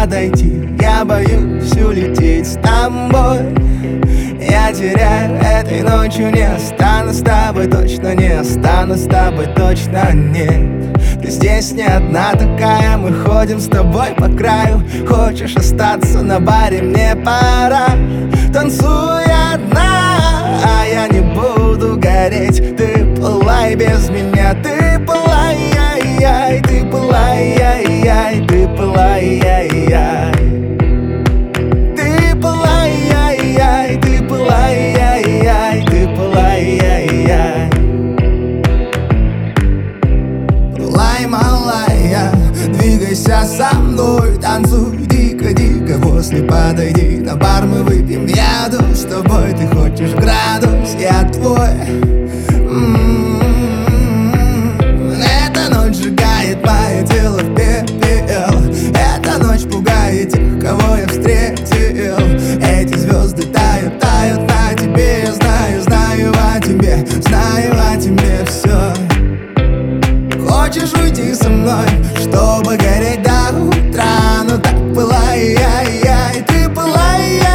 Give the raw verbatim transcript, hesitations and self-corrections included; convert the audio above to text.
подойти. Я боюсь улететь с тобой. Я теряю этой ночью, не останусь с тобой, точно не останусь с тобой, точно нет. Ты здесь не одна такая, мы ходим с тобой по краю. Хочешь остаться на баре, мне пора. Танцуй одна, а я не буду гореть. Ты пылай без меня, ты пылай, яй-яй, ты пылай, яй-яй, ты пылай, яй-яй. Ты пылай, яй-яй, ты пылай, яй-яй, ты пылай, яй-яй. Пылай, малая, двигайся со мной, танцуй дико-дико, после подойди на бар, мы выпьем яду с тобой. Ты хочешь градус, я твой. Эта ночь сжигает мое тело в пепел. Эта ночь пугает тех, кого я встретил. Эти звезды тают, тают на тебе. Я знаю, знаю о тебе, знаю о тебе все. Хочешь уйти со мной, чтобы гореть до утра? Ну так пылай, яй-яй, ты пылай, яй.